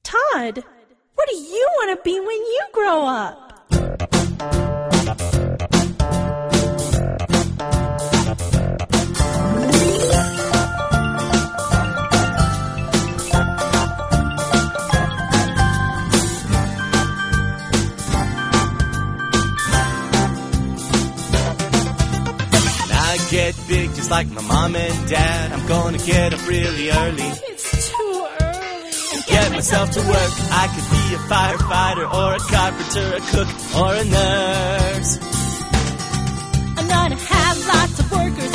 Todd, what do you want to be when you grow up? Get big just like my mom and dad. I'm gonna get up really early. It's too early. Get myself to work. I could be a firefighter or a carpenter, a cook or a nurse. I'm gonna have lots of workers